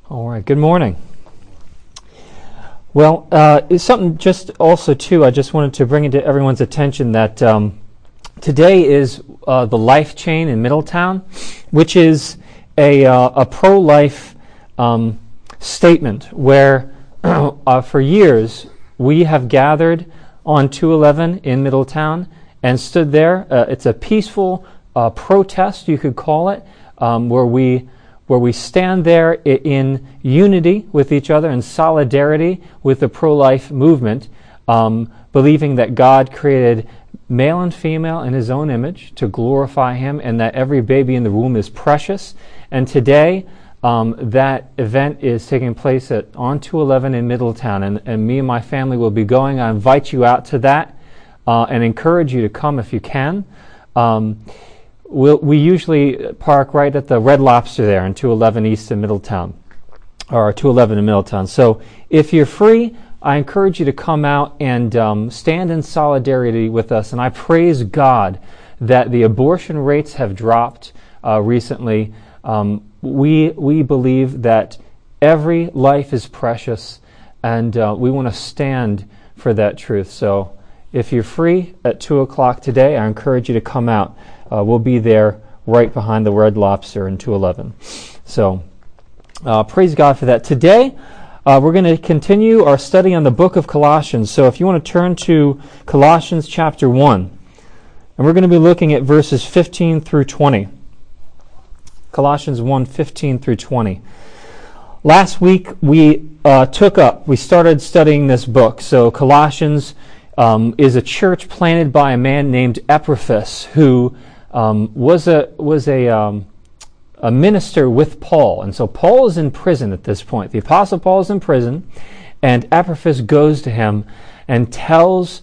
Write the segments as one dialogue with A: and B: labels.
A: All right, good morning. Well, it's something just also, too, I just wanted to bring into everyone's attention that today is the Life Chain in Middletown, which is a pro-life statement where for years we have gathered on 211 in Middletown and stood there. It's a peaceful protest, you could call it, where we stand there in unity with each other, in solidarity with the pro-life movement, believing that God created male and female in His own image to glorify Him, and that every baby in the womb is precious. And today, that event is taking place on 211 in Middletown, and me and my family will be going. I invite you out to that and encourage you to come if you can. We usually park right at the Red Lobster there in 211 East in Middletown, or 211 in Middletown. So if you're free, I encourage you to come out and stand in solidarity with us. And I praise God that the abortion rates have dropped recently. We believe that every life is precious, and we want to stand for that truth. So if you're free at 2 o'clock today, I encourage you to come out. We'll be there right behind the Red Lobster in 211. So praise God for that. Today, we're going to continue our study on the book of Colossians. So if you want to turn to Colossians chapter 1, and we're going to be looking at verses 15 through 20. Colossians 1, 15 through 20. Last week, we started studying this book. So Colossians is a church planted by a man named Epaphras, who was a minister with Paul. And so Paul is in prison at this point. The Apostle Paul is in prison, and Epaphras goes to him and tells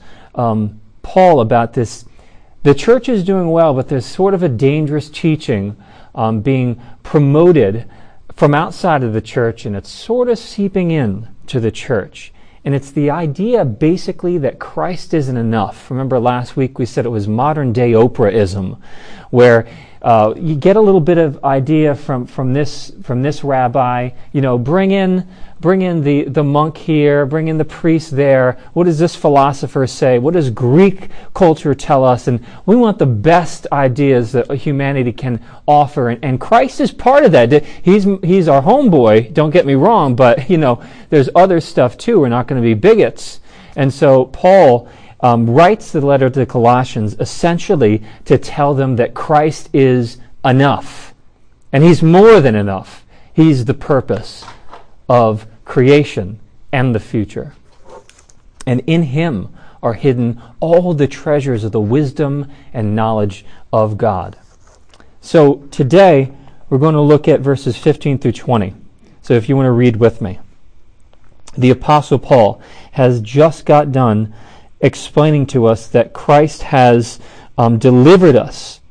A: Paul about this. The church is doing well, but there's sort of a dangerous teaching being promoted from outside of the church, and it's sort of seeping in to the church. And it's the idea, basically, that Christ isn't enough. Remember last week we said it was modern-day Oprahism, where you get a little bit of idea from this rabbi. You know, bring in the monk here, bring in the priest there. What does this philosopher say? What does Greek culture tell us? And we want the best ideas that humanity can offer. And Christ is part of that. He's our homeboy. Don't get me wrong, but there's other stuff too. We're not going to be bigots. And so Paul writes the letter to the Colossians essentially to tell them that Christ is enough. And He's more than enough. He's the purpose of creation and the future. And in Him are hidden all the treasures of the wisdom and knowledge of God. So today we're going to look at verses 15 through 20. So if you want to read with me. The Apostle Paul has just got done explaining to us that Christ has delivered us,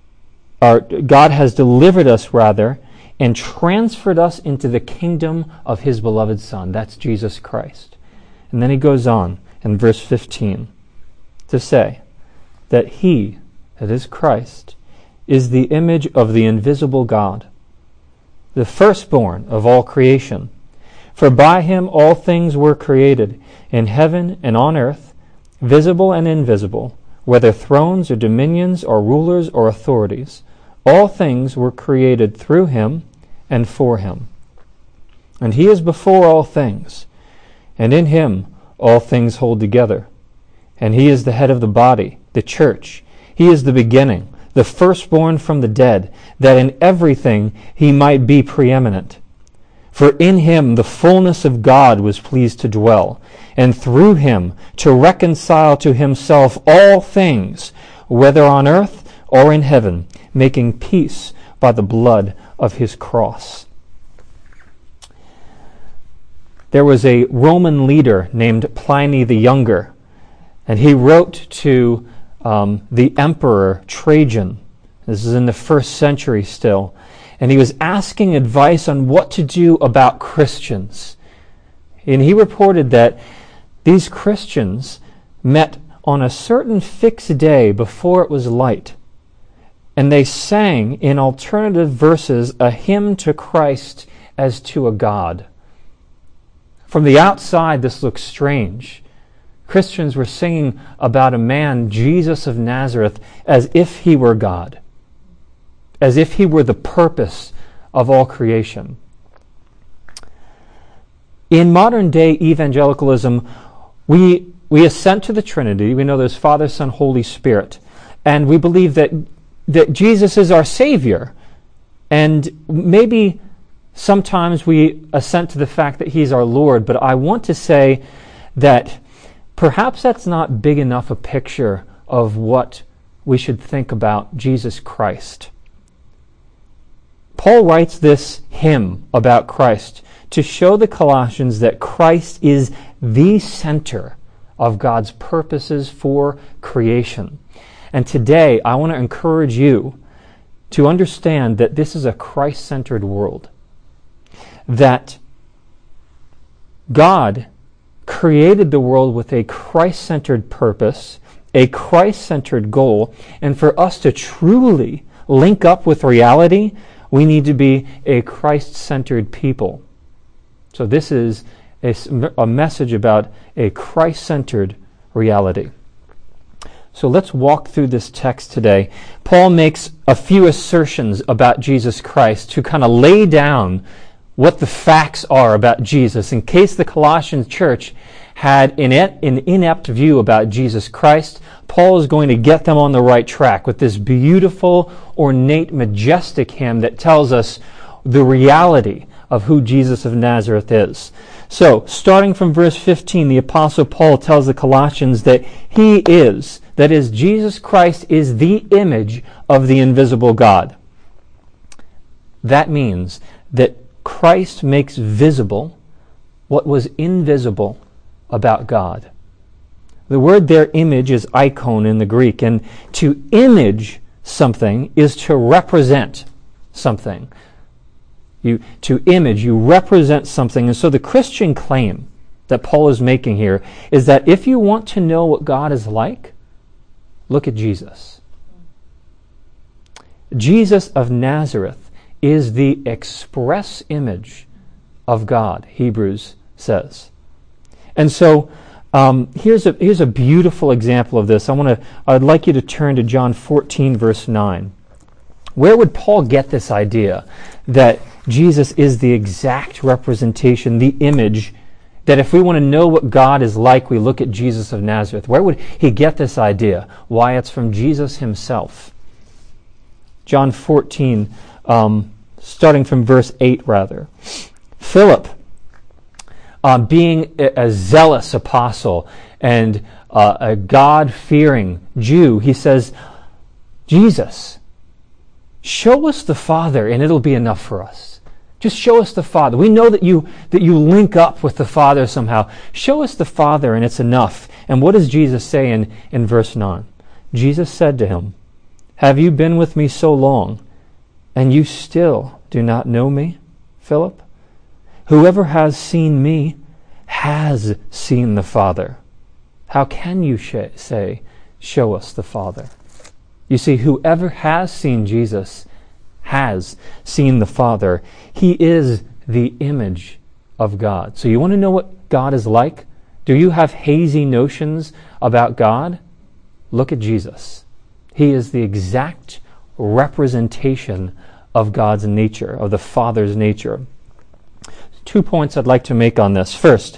A: or God has delivered us rather, and transferred us into the kingdom of His beloved Son. That's Jesus Christ. And then he goes on in verse 15 to say that He, that is Christ, is the image of the invisible God, the firstborn of all creation. For by Him all things were created, in heaven and on earth, visible and invisible, whether thrones or dominions or rulers or authorities. All things were created through Him and for Him. And He is before all things, and in Him all things hold together. And He is the head of the body, the church. He is the beginning, the firstborn from the dead, that in everything He might be preeminent. For in Him the fullness of God was pleased to dwell, and through Him to reconcile to Himself all things, whether on earth or in heaven, making peace by the blood of His cross. There was a Roman leader named Pliny the Younger, and he wrote to the Emperor Trajan. This is in the 1st century still. And he was asking advice on what to do about Christians. And he reported that these Christians met on a certain fixed day before it was light. And they sang in alternative verses a hymn to Christ as to a God. From the outside, this looks strange. Christians were singing about a man, Jesus of Nazareth, as if he were God, as if he were the purpose of all creation. In modern day evangelicalism, we assent to the Trinity. We know there's Father, Son, Holy Spirit. And we believe that Jesus is our Savior. And maybe sometimes we assent to the fact that He's our Lord. But I want to say that perhaps that's not big enough a picture of what we should think about Jesus Christ. Paul writes this hymn about Christ to show the Colossians that Christ is the center of God's purposes for creation. And today, I want to encourage you to understand that this is a Christ-centered world. That God created the world with a Christ-centered purpose, a Christ-centered goal, and for us to truly link up with reality, we need to be a Christ-centered people. So this is a message about a Christ-centered reality. So let's walk through this text today. Paul makes a few assertions about Jesus Christ to kind of lay down what the facts are about Jesus, in case the Colossian church had an inept view about Jesus Christ. Paul is going to get them on the right track with this beautiful, ornate, majestic hymn that tells us the reality of who Jesus of Nazareth is. So, starting from verse 15, the Apostle Paul tells the Colossians that He is, that is, Jesus Christ is the image of the invisible God. That means that Christ makes visible what was invisible about God. The word there, image, is icon in the Greek, and to image something is to represent something. To image, you represent something. And so the Christian claim that Paul is making here is that if you want to know what God is like, look at Jesus. Jesus of Nazareth is the express image of God, Hebrews says. And so here's a beautiful example of this. I'd like you to turn to John 14, verse 9. Where would Paul get this idea that Jesus is the exact representation, the image, that if we want to know what God is like, we look at Jesus of Nazareth? Where would he get this idea? Why, it's from Jesus himself. John 14, starting from verse 8, rather. Philip, being a zealous apostle and a God-fearing Jew, he says, Jesus, show us the Father and it'll be enough for us. Just show us the Father. We know that you link up with the Father somehow. Show us the Father and it's enough. And what does Jesus say in verse 9? Jesus said to him, have you been with me so long, and you still do not know me, Philip? Whoever has seen me has seen the Father. How can you say, show us the Father? You see, whoever has seen Jesus has seen the Father. He is the image of God. So you want to know what God is like? Do you have hazy notions about God? Look at Jesus. He is the exact representation of God's nature, of the Father's nature. 2 points I'd like to make on this. First,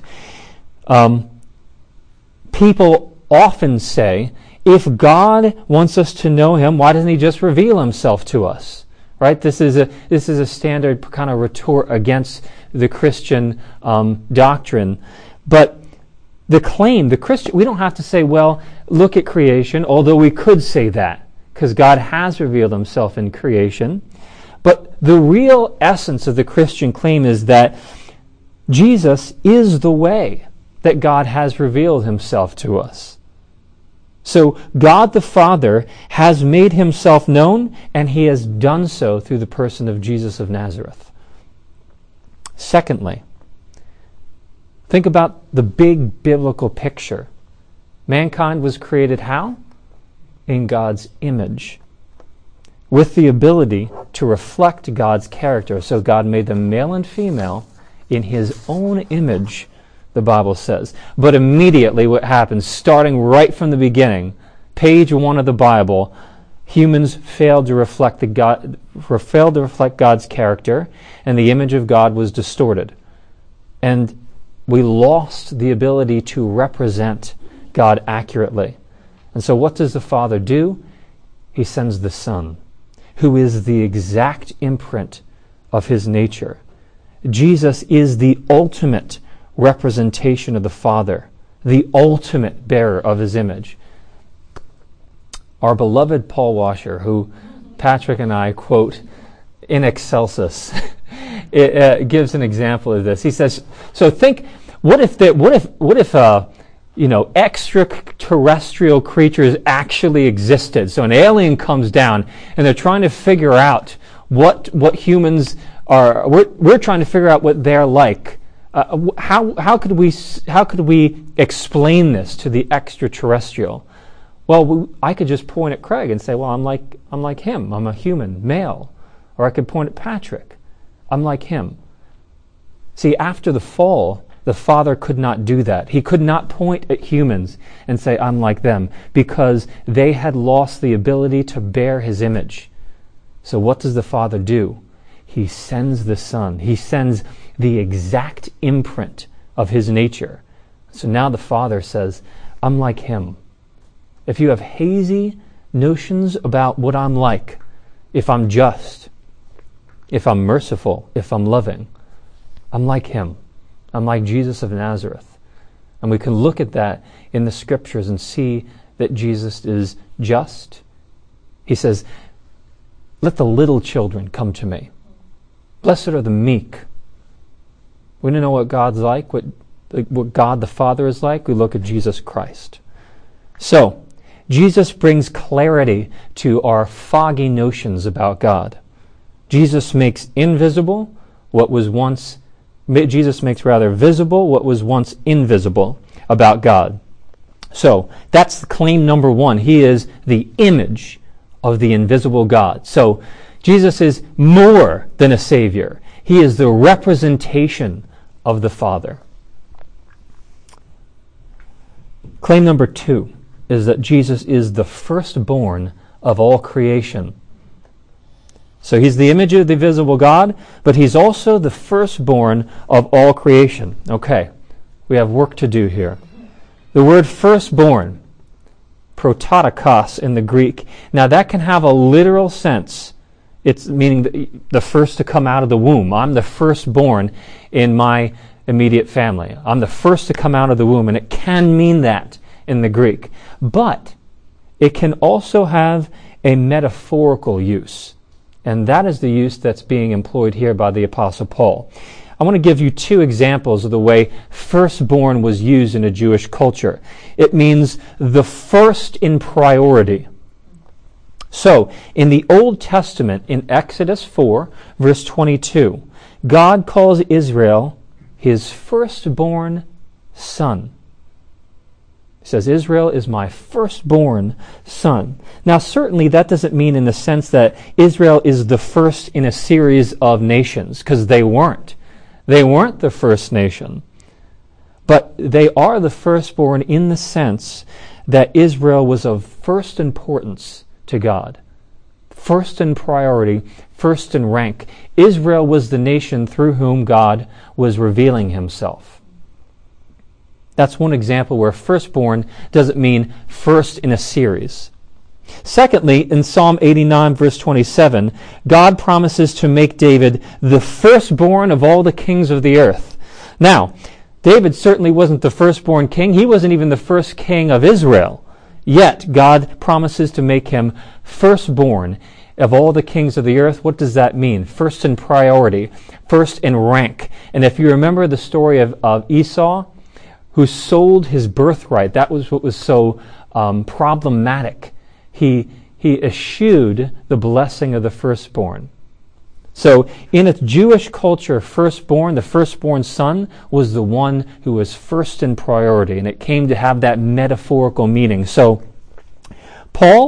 A: people often say, if God wants us to know Him, why doesn't He just reveal Himself to us? Right? This is a standard kind of retort against the Christian doctrine. But the claim, we don't have to say, well, look at creation, although we could say that, because God has revealed Himself in creation. But the real essence of the Christian claim is that Jesus is the way that God has revealed Himself to us. So God the Father has made Himself known, and He has done so through the person of Jesus of Nazareth. Secondly, think about the big biblical picture. Mankind was created how? In God's image. with the ability to reflect God's character. So God made them male and female in his own image, the Bible says. But immediately what happens, starting right from the beginning, page 1 of the Bible, humans failed to reflect God's character, and the image of God was distorted. And we lost the ability to represent God accurately. And so what does the Father do? He sends the Son, who is the exact imprint of his nature. Jesus is the ultimate representation of the Father, the ultimate bearer of his image. Our beloved Paul Washer, who Patrick and I quote in excelsis, gives an example of this. He says, "So think, what if extraterrestrial creatures actually existed? So an alien comes down, and they're trying to figure out what humans are. We're trying to figure out what they're like. How could we explain this to the extraterrestrial? Well, I could just point at Craig and say, well, I'm like him. I'm a human, male. Or I could point at Patrick. I'm like him. See, after the fall, the Father could not do that. He could not point at humans and say, I'm like them, because they had lost the ability to bear his image. So what does the Father do? He sends the Son. He sends the exact imprint of his nature. So now the Father says, I'm like him. If you have hazy notions about what I'm like, if I'm just, if I'm merciful, if I'm loving, I'm like him. I'm like Jesus of Nazareth. And we can look at that in the Scriptures and see that Jesus is just. He says, let the little children come to me. Blessed are the meek. We don't know what God's like, what God the Father is like. We look at Jesus Christ. So, Jesus brings clarity to our foggy notions about God. Jesus makes visible what was once invisible about God. So, that's claim number 1. He is the image of the invisible God. So, Jesus is more than a Savior. He is the representation of the Father. Claim number 2 is that Jesus is the firstborn of all creation. So he's the image of the visible God, but he's also the firstborn of all creation. Okay, we have work to do here. The word firstborn, prototokos in the Greek, now that can have a literal sense. It's meaning the first to come out of the womb. I'm the firstborn in my immediate family. I'm the first to come out of the womb, and it can mean that in the Greek. But it can also have a metaphorical use. And that is the use that's being employed here by the Apostle Paul. I want to give you 2 examples of the way firstborn was used in a Jewish culture. It means the first in priority. So, in the Old Testament, in Exodus 4, verse 22, God calls Israel his firstborn son. He says, Israel is my firstborn son. Now, certainly that doesn't mean in the sense that Israel is the first in a series of nations, because they weren't. They weren't the first nation. But they are the firstborn in the sense that Israel was of first importance to God. First in priority, first in rank. Israel was the nation through whom God was revealing himself. That's one example where firstborn doesn't mean first in a series. Secondly, in Psalm 89, verse 27, God promises to make David the firstborn of all the kings of the earth. Now, David certainly wasn't the firstborn king. He wasn't even the first king of Israel. Yet, God promises to make him firstborn of all the kings of the earth. What does that mean? First in priority, first in rank. And if you remember the story of Esau, who sold his birthright, that was what was so problematic. He eschewed the blessing of the firstborn. So in a Jewish culture, firstborn, the firstborn son, was the one who was first in priority, and it came to have that metaphorical meaning. So Paul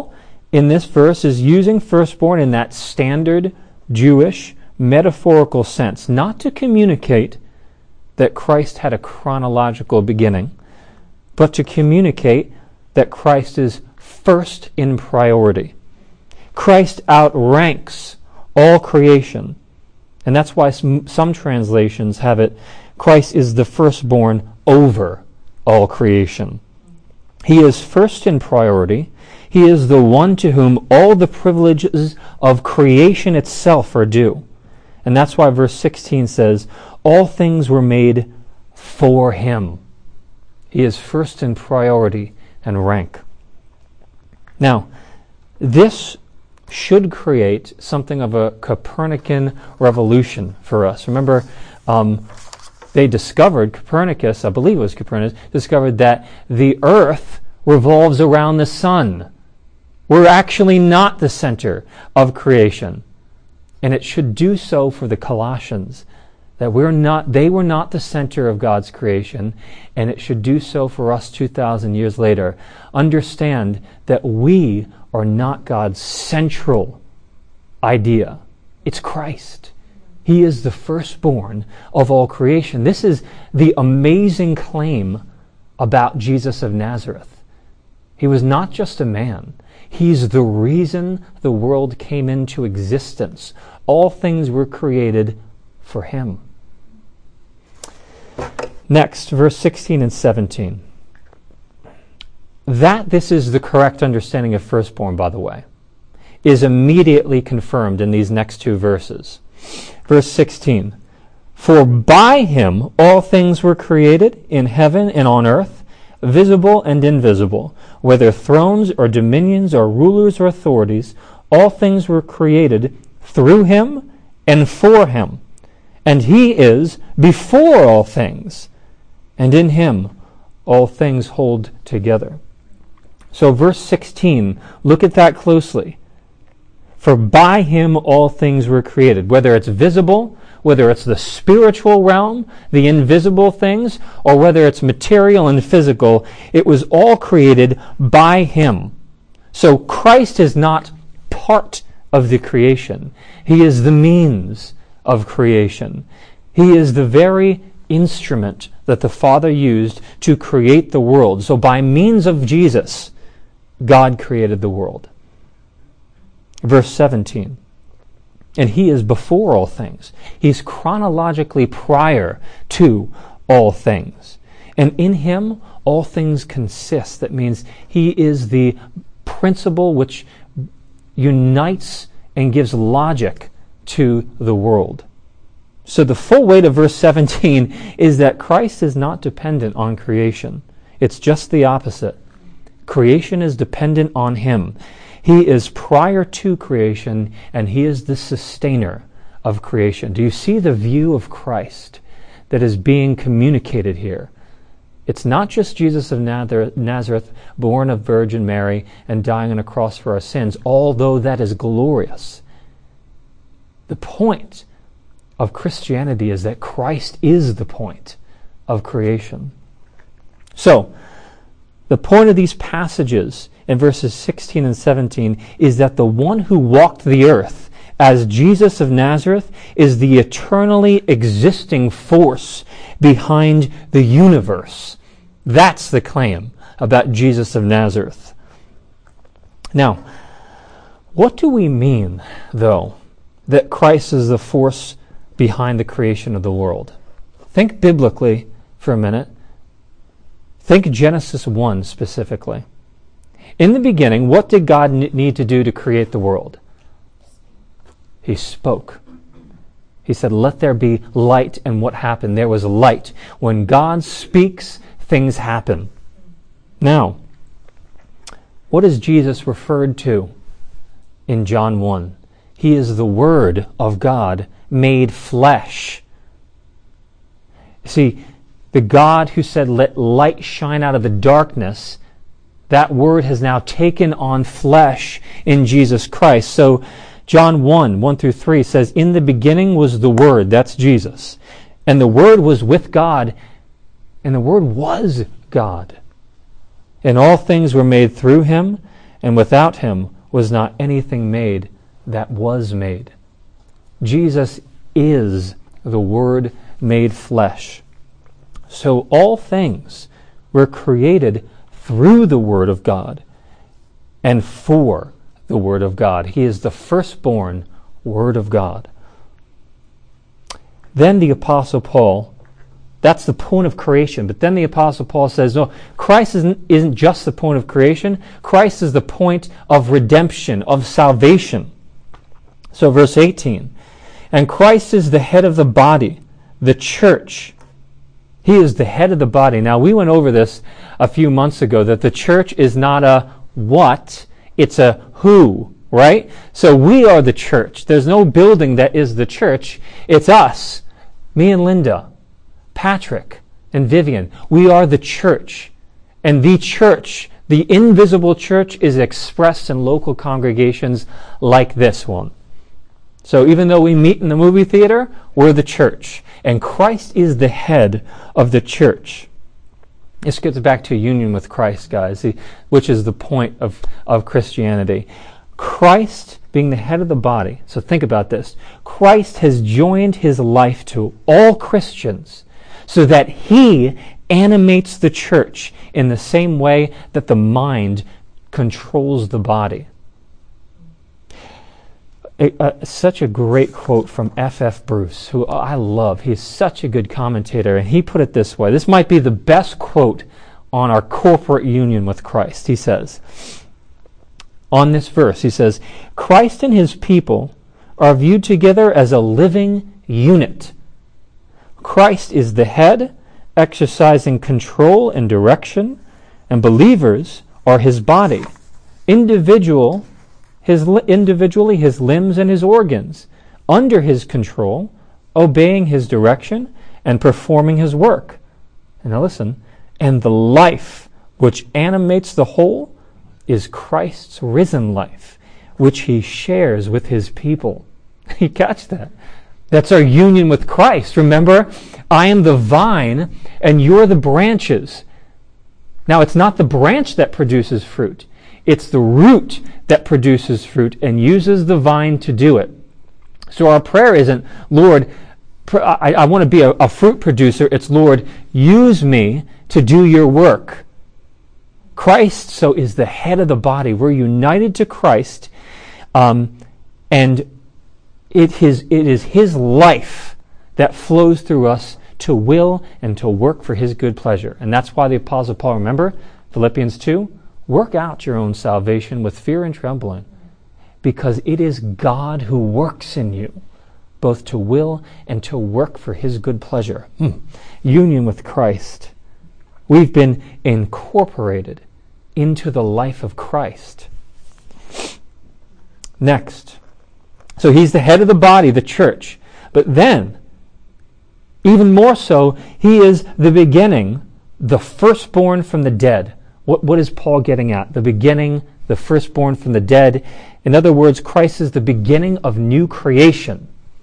A: in this verse is using firstborn in that standard Jewish metaphorical sense, not to communicate that Christ had a chronological beginning, but to communicate that Christ is first in priority. Christ outranks all creation. And that's why some translations have it, Christ is the firstborn over all creation. He is first in priority. He is the one to whom all the privileges of creation itself are due. And that's why verse 16 says, all things were made for him. He is first in priority and rank. Now, this should create something of a Copernican revolution for us. Remember, they discovered, Copernicus, I believe it was Copernicus, discovered that the earth revolves around the sun. We're actually not the center of creation. And it should do so for the Colossians, that they were not the center of God's creation, and it should do so for us 2,000 years later. Understand that we are not God's central idea. It's Christ. He is the firstborn of all creation. This is the amazing claim about Jesus of Nazareth. He was not just a man. He's the reason the world came into existence. All things were created for him. Next, verse 16 and 17. That this is the correct understanding of firstborn, by the way, is immediately confirmed in these next two verses. Verse 16, for by him all things were created in heaven and on earth, visible and invisible, whether thrones or dominions or rulers or authorities, all things were created through him and for him. And he is before all things, and in him all things hold together. So verse 16, look at that closely. For by him all things were created, whether it's visible, whether it's the spiritual realm, the invisible things, or whether it's material and physical, it was all created by him. So Christ is not part of the creation. He is the means of creation. He is the very instrument that the Father used to create the world. So by means of Jesus, God created the world. Verse 17. And he is before all things. He's chronologically prior to all things. And in him, all things consist. That means he is the principle which unites and gives logic to the world. So the full weight of verse 17 is that Christ is not dependent on creation. It's just the opposite. Creation is dependent on him. He is prior to creation, and he is the sustainer of creation. Do you see the view of Christ that is being communicated here? It's not just Jesus of Nazareth, born of Virgin Mary and dying on a cross for our sins, although that is glorious. The point of Christianity is that Christ is the point of creation. So, the point of these passages in verses 16 and 17 is that the one who walked the earth as Jesus of Nazareth is the eternally existing force behind the universe. That's the claim about Jesus of Nazareth. Now, what do we mean, though, that Christ is the force behind the creation of the world? Think biblically for a minute. Think Genesis 1 specifically. In the beginning, what did God need to do to create the world? He spoke. He said, let there be light, and what happened? There was light. When God speaks, things happen. Now, what is Jesus referred to in John 1? He is the Word of God made flesh. See, the God who said, let light shine out of the darkness, that word has now taken on flesh in Jesus Christ. So John 1 through 3 says, in the beginning was the Word, that's Jesus. And the Word was with God, and the Word was God. And all things were made through him, and without him was not anything made that was made. Jesus is the Word made flesh. So all things were created through the Word of God and for the Word of God. He is the firstborn Word of God. Then the Apostle Paul, that's the point of creation, but then the Apostle Paul says, no, Christ isn't just the point of creation. Christ is the point of redemption, of salvation. So verse 18, and Christ is the head of the body, the church. He is the head of the body. Now, we went over this a few months ago, that the church is not a what, it's a who, right? So we are the church. There's no building that is the church. It's us, me and Linda, Patrick and Vivian. We are the church. And the church, the invisible church, is expressed in local congregations like this one. So even though we meet in the movie theater, we're the church. And Christ is the head of the church. This gets back to union with Christ, guys, which is the point of Christianity. Christ being the head of the body. So think about this. Christ has joined his life to all Christians so that he animates the church in the same way that the mind controls the body. Such a great quote from F.F. Bruce, who I love. He's such a good commentator, and he put it this way. This might be the best quote on our corporate union with Christ. He says, on this verse, he says, Christ and his people are viewed together as a living unit. Christ is the head, exercising control and direction, and believers are his body, individually his limbs and his organs, under his control, obeying his direction, and performing his work. And now listen, and the life which animates the whole is Christ's risen life, which he shares with his people. You catch that? That's our union with Christ. Remember, I am the vine and you're the branches. Now, it's not the branch that produces fruit. It's the root that produces fruit and uses the vine to do it. So our prayer isn't, Lord, I want to be a fruit producer. It's, Lord, use me to do your work. Christ, so, is the head of the body. We're united to Christ, and it is his life that flows through us to will and to work for his good pleasure. And that's why the Apostle Paul, remember, Philippians 2, work out your own salvation with fear and trembling, because it is God who works in you, both to will and to work for his good pleasure. Union with Christ. We've been incorporated into the life of Christ. Next. So he's the head of the body, the church. But then, even more so, he is the beginning, the firstborn from the dead. What is Paul getting at? The beginning, the firstborn from the dead. In other words, Christ is the beginning of new creation.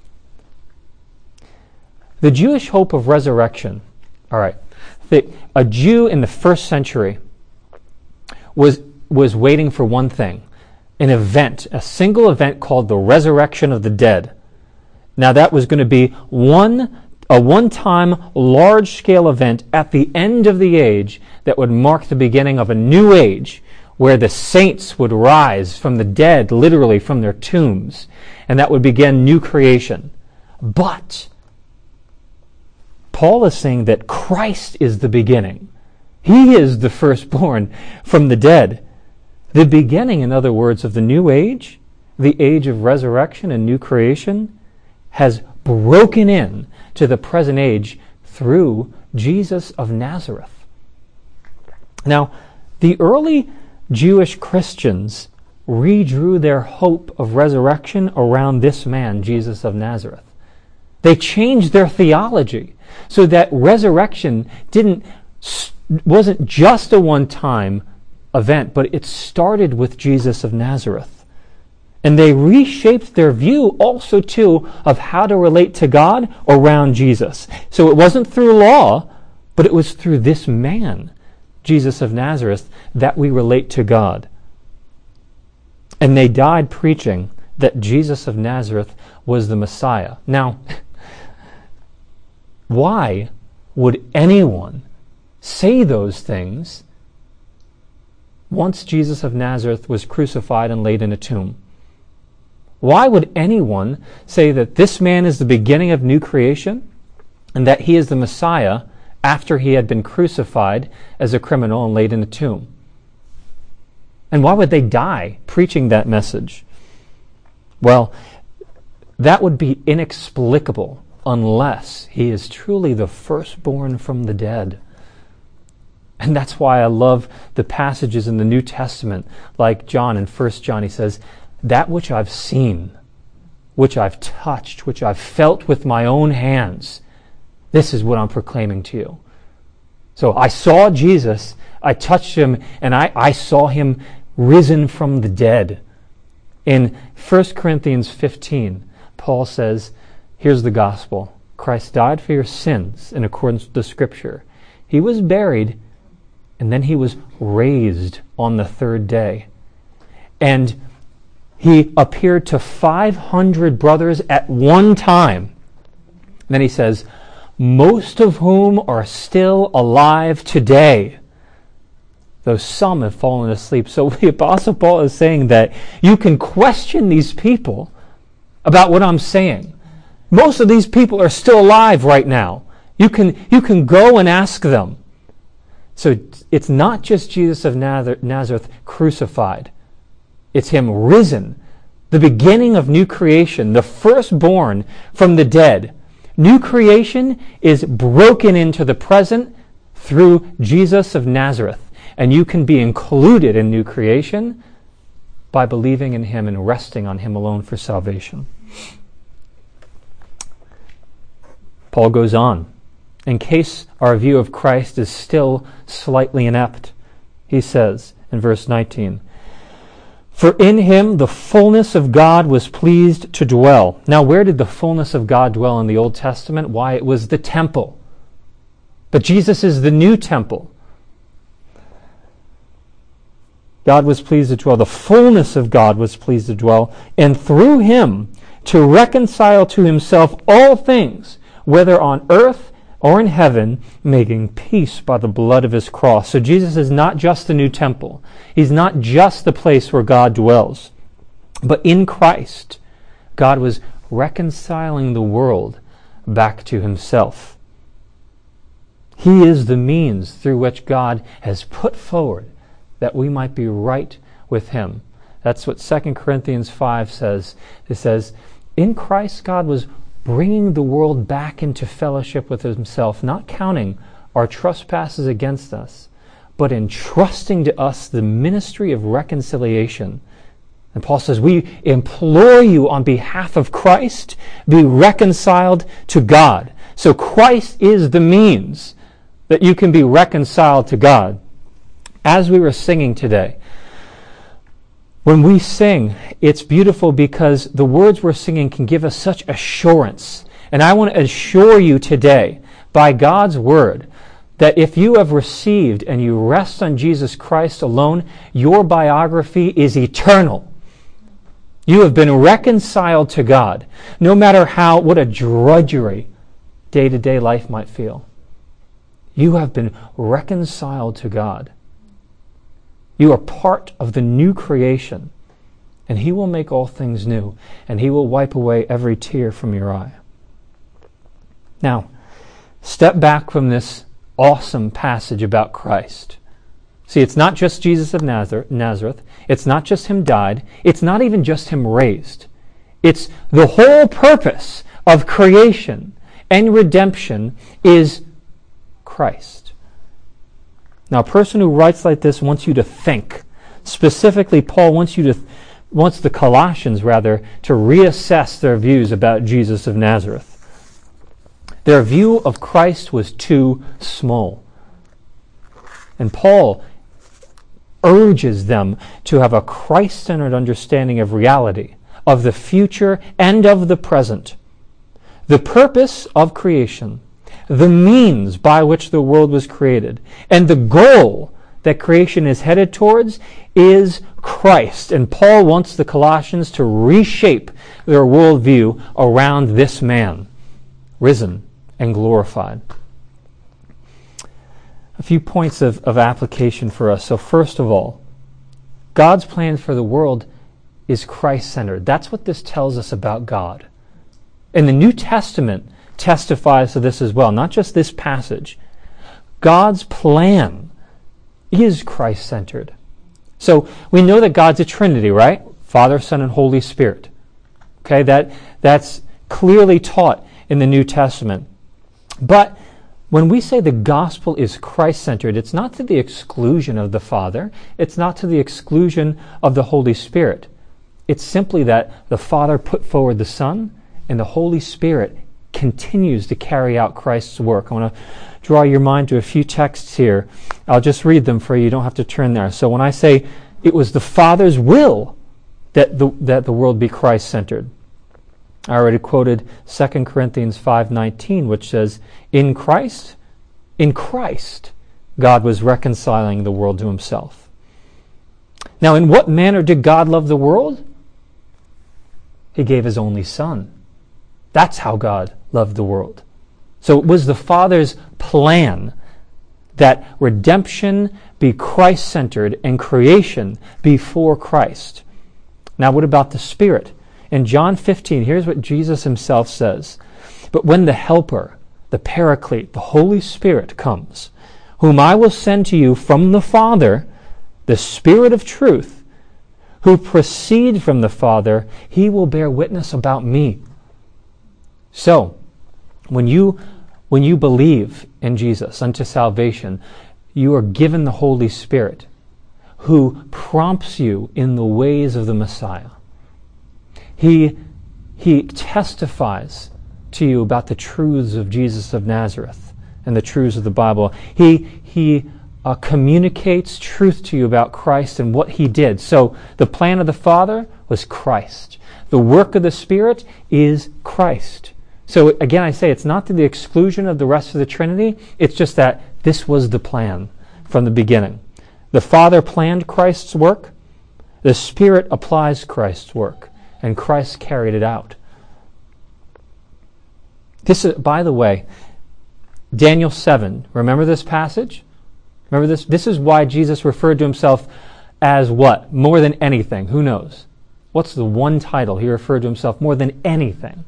A: The Jewish hope of resurrection. All right. A Jew in the first century was waiting for one thing. An event, a single event called the resurrection of the dead. Now that was going to be a one-time, large-scale event at the end of the age that would mark the beginning of a new age where the saints would rise from the dead, literally from their tombs, and that would begin new creation. But Paul is saying that Christ is the beginning. He is the firstborn from the dead. The beginning, in other words, of the new age, the age of resurrection and new creation, has broken in to the present age through Jesus of Nazareth. Now, the early Jewish Christians redrew their hope of resurrection around this man, Jesus of Nazareth. They changed their theology so that resurrection wasn't just a one-time event, but it started with Jesus of Nazareth. And they reshaped their view also, too, of how to relate to God around Jesus. So it wasn't through law, but it was through this man, Jesus of Nazareth, that we relate to God. And they died preaching that Jesus of Nazareth was the Messiah. Now, why would anyone say those things once Jesus of Nazareth was crucified and laid in a tomb? Why would anyone say that this man is the beginning of new creation and that he is the Messiah after he had been crucified as a criminal and laid in a tomb? And why would they die preaching that message? Well, that would be inexplicable unless he is truly the firstborn from the dead. And that's why I love the passages in the New Testament, like John in 1 John. He says, that which I've seen, which I've touched, which I've felt with my own hands, this is what I'm proclaiming to you. So I saw Jesus, I touched him, and I saw him risen from the dead. In 1 Corinthians 15, Paul says, here's the gospel. Christ died for your sins in accordance with the Scripture. He was buried, and then he was raised on the third day. And he appeared to 500 brothers at one time. And then he says, most of whom are still alive today, though some have fallen asleep. So the Apostle Paul is saying that you can question these people about what I'm saying. Most of these people are still alive right now. You can go and ask them. So it's not just Jesus of Nazareth crucified. It's him risen, the beginning of new creation, the firstborn from the dead. New creation is broken into the present through Jesus of Nazareth. And you can be included in new creation by believing in him and resting on him alone for salvation. Paul goes on. In case our view of Christ is still slightly inept, he says in verse 19, for in him the fullness of God was pleased to dwell. Now, where did the fullness of God dwell in the Old Testament? Why, it was the temple. But Jesus is the new temple. God was pleased to dwell. The fullness of God was pleased to dwell. And through him to reconcile to himself all things, whether on earth or in heaven, making peace by the blood of his cross. So Jesus is not just the new temple. He's not just the place where God dwells. But in Christ, God was reconciling the world back to himself. He is the means through which God has put forward that we might be right with him. That's what 2 Corinthians 5 says. It says, in Christ, God was bringing the world back into fellowship with himself, not counting our trespasses against us, but entrusting to us the ministry of reconciliation. And Paul says, we implore you on behalf of Christ, be reconciled to God. So Christ is the means that you can be reconciled to God. As we were singing today, when we sing, it's beautiful because the words we're singing can give us such assurance. And I want to assure you today, by God's word, that if you have received and you rest on Jesus Christ alone, your biography is eternal. You have been reconciled to God, no matter what a drudgery day-to-day life might feel. You have been reconciled to God. You are part of the new creation, and he will make all things new, and he will wipe away every tear from your eye. Now, step back from this awesome passage about Christ. See, it's not just Jesus of Nazareth. It's not just him died. It's not even just him raised. It's the whole purpose of creation and redemption is Christ. Now, a person who writes like this wants you to think. Specifically, Paul wants the Colossians, to reassess their views about Jesus of Nazareth. Their view of Christ was too small. And Paul urges them to have a Christ-centered understanding of reality, of the future and of the present. The purpose of creation, the means by which the world was created, and the goal that creation is headed towards is Christ. And Paul wants the Colossians to reshape their worldview around this man, risen and glorified. A few points of application for us. So first of all, God's plan for the world is Christ-centered. That's what this tells us about God. And the New Testament testifies to this as well, not just this passage. God's plan is Christ-centered. So we know that God's a Trinity, right? Father, Son, and Holy Spirit. Okay, that's clearly taught in the New Testament. But when we say the gospel is Christ-centered, it's not to the exclusion of the Father. It's not to the exclusion of the Holy Spirit. It's simply that the Father put forward the Son, and the Holy Spirit continues to carry out Christ's work. I want to draw your mind to a few texts here. I'll just read them for you. You don't have to turn there. So when I say it was the Father's will that the world be Christ-centered, I already quoted 2 Corinthians 5:19, which says, in Christ, God was reconciling the world to himself. Now, in what manner did God love the world? He gave his only Son. That's how God loved the world. So it was the Father's plan that redemption be Christ-centered and creation be for Christ. Now, what about the Spirit? In John 15, here's what Jesus himself says. But when the Helper, the Paraclete, the Holy Spirit comes, whom I will send to you from the Father, the Spirit of truth, who proceed from the Father, he will bear witness about me. So, when you believe in Jesus unto salvation, you are given the Holy Spirit, who prompts you in the ways of the Messiah. He testifies to you about the truths of Jesus of Nazareth and the truths of the Bible. He communicates truth to you about Christ and what he did. So the plan of the Father was Christ. The work of the Spirit is Christ. So again, I say it's not to the exclusion of the rest of the Trinity. It's just that this was the plan from the beginning. The Father planned Christ's work. The Spirit applies Christ's work. And Christ carried it out. This is, by the way, Daniel 7. Remember this passage? Remember this? This is why Jesus referred to himself as what? More than anything. Who knows? What's the one title he referred to himself more than anything?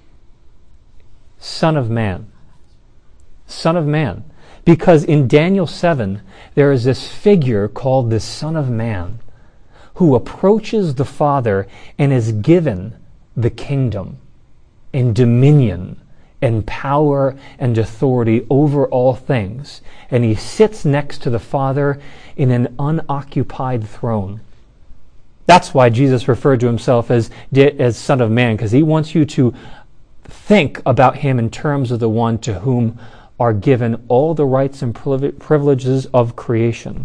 A: Son of Man. Son of Man. Because in Daniel 7, there is this figure called the Son of Man who approaches the Father and is given the kingdom and dominion and power and authority over all things. And he sits next to the Father in an unoccupied throne. That's why Jesus referred to himself as Son of Man, because he wants you to think about him in terms of the one to whom are given all the rights and privileges of creation.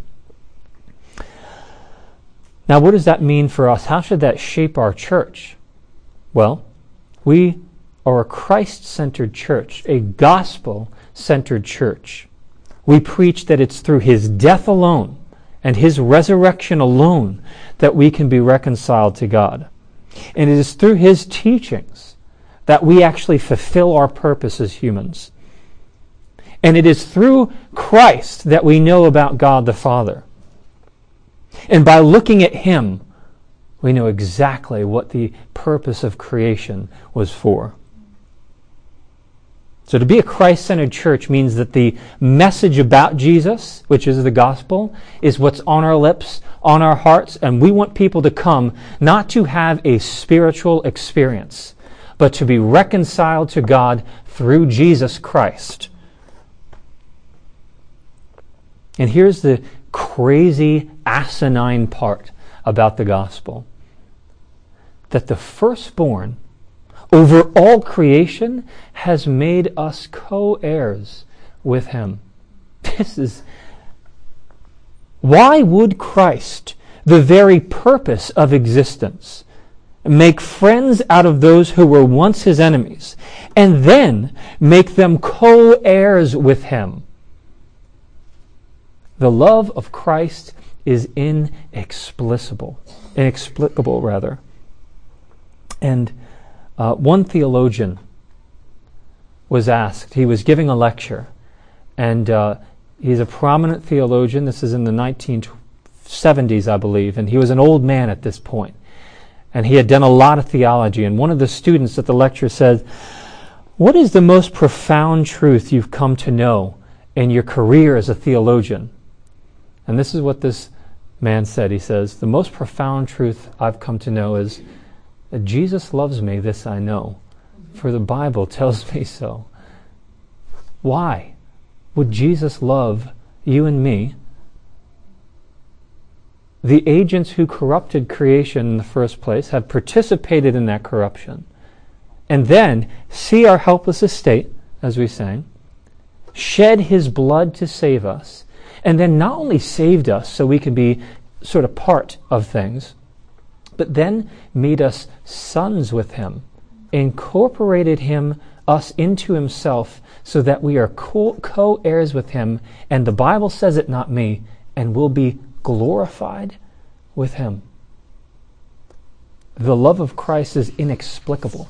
A: Now, what does that mean for us? How should that shape our church? Well, we are a Christ-centered church, a gospel-centered church. We preach that it's through his death alone and his resurrection alone that we can be reconciled to God. And it is through his teachings that we actually fulfill our purpose as humans. And it is through Christ that we know about God the Father. And by looking at him, we know exactly what the purpose of creation was for. So to be a Christ-centered church means that the message about Jesus, which is the gospel, is what's on our lips, on our hearts, and we want people to come not to have a spiritual experience, but to be reconciled to God through Jesus Christ. And here's the crazy, asinine part about the gospel. That the firstborn over all creation has made us co-heirs with him. Why would Christ, the very purpose of existence, make friends out of those who were once his enemies, and then make them co-heirs with him? The love of Christ is inexplicable. Inexplicable, rather. And one theologian was asked, he was giving a lecture, and he's a prominent theologian. This is in the 1970s, I believe, and he was an old man at this point. And he had done a lot of theology, and one of the students at the lecture said, "What is the most profound truth you've come to know in your career as a theologian?" And this is what this man said. He says, "The most profound truth I've come to know is that Jesus loves me, this I know, for the Bible tells me so." Why would Jesus love you and me, the agents who corrupted creation in the first place, have participated in that corruption, and then see our helpless estate, as we sang, shed his blood to save us, and then not only saved us so we can be sort of part of things, but then made us sons with him, incorporated us into himself, so that we are co-heirs with him, and the Bible says it, not me, and will be glorified with him. The love of Christ is inexplicable.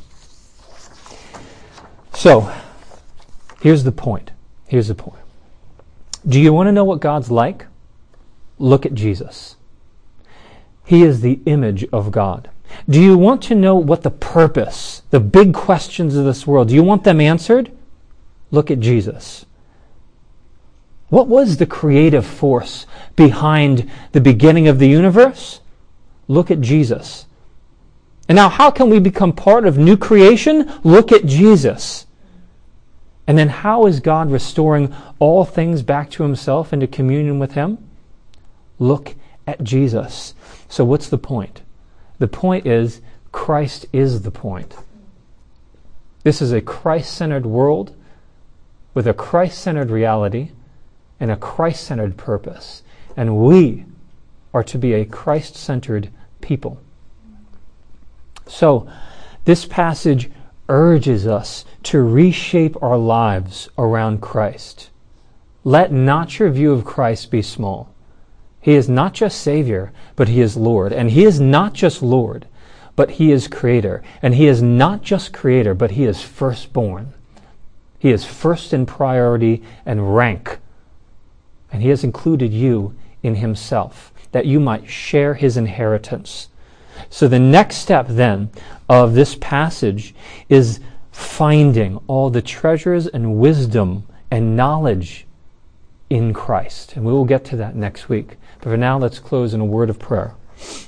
A: So, here's the point. Here's the point. Do you want to know what God's like? Look at Jesus. He is the image of God. Do you want to know what the purpose, the big questions of this world, do you want them answered? Look at Jesus. What was the creative force behind the beginning of the universe? Look at Jesus. And now, how can we become part of new creation? Look at Jesus. And then how is God restoring all things back to himself and to communion with him? Look at Jesus. So what's the point? The point is, Christ is the point. This is a Christ-centered world with a Christ-centered reality and a Christ-centered purpose. And we are to be a Christ-centered people. So, this passage urges us to reshape our lives around Christ. Let not your view of Christ be small. He is not just Savior, but he is Lord. And he is not just Lord, but he is Creator. And he is not just Creator, but he is firstborn. He is first in priority and rank. And he has included you in himself, that you might share his inheritance. So the next step then of this passage is finding all the treasures and wisdom and knowledge in Christ. And we will get to that next week. But for now, let's close in a word of prayer.